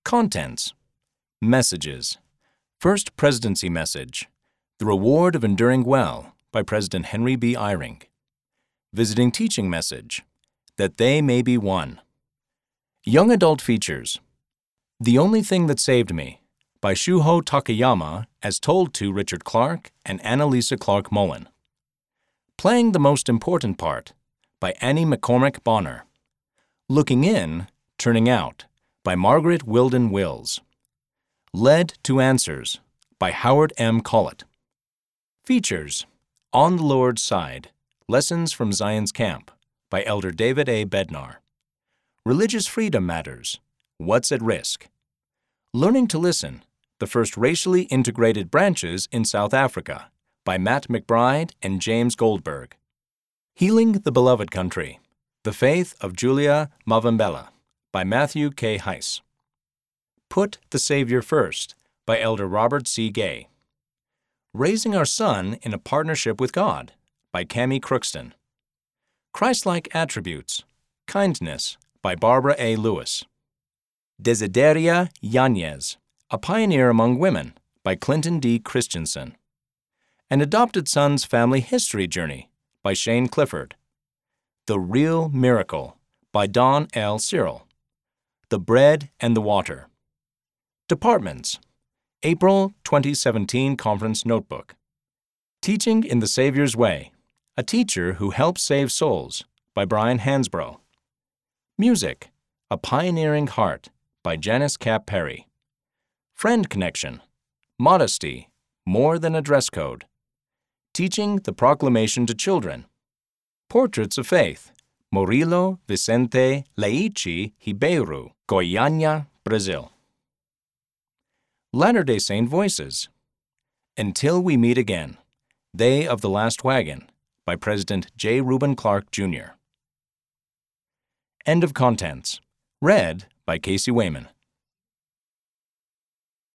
Contents. Messages. First Presidency Message. The Reward of Enduring Well by President Henry B. Eyring. Visiting Teaching Message. That They May Be One. Young Adult Features. The Only Thing That Saved Me by Shuho Takayama as told to Richard Clark and Annalisa Clark Mullen. Playing the Most Important Part by Annie McCormick Bonner. Looking In, Turning Out by Margaret Wilden Wills. Led to Answers by Howard M. Collett. Features. On the Lord's Side, Lessons from Zion's Camp by Elder David A. Bednar. Religious Freedom Matters, What's at Risk? Learning to Listen, the First Racially Integrated Branches in South Africa by Matt McBride and James Goldberg. Healing the Beloved Country, The Faith of Julia Mavambela by Matthew K. Heiss. Put the Savior First by Elder Robert C. Gay. Raising Our Son in a Partnership with God by Cami Crookston. Christ-like Attributes, Kindness by Barbara A. Lewis. Desideria Yanez, A Pioneer Among Women by Clinton D. Christensen. An Adopted Son's Family History Journey by Shane Clifford. The Real Miracle by Don L. Cyril. The Bread and the Water. Departments. April 2017 Conference Notebook. Teaching in the Savior's Way, A Teacher Who Helps Save Souls by Brian Hansbrough. Music, A Pioneering Heart by Janice Cap Perry. Friend Connection, Modesty, More Than a Dress Code. Teaching the Proclamation to Children. Portraits of Faith, Murilo Vicente Leichi Ribeiro, Goiânia, Brazil. Latter-day Saint Voices. Until We Meet Again, They of the Last Wagon by President J. Reuben Clark, Jr. End of contents. Read by Casey Wayman.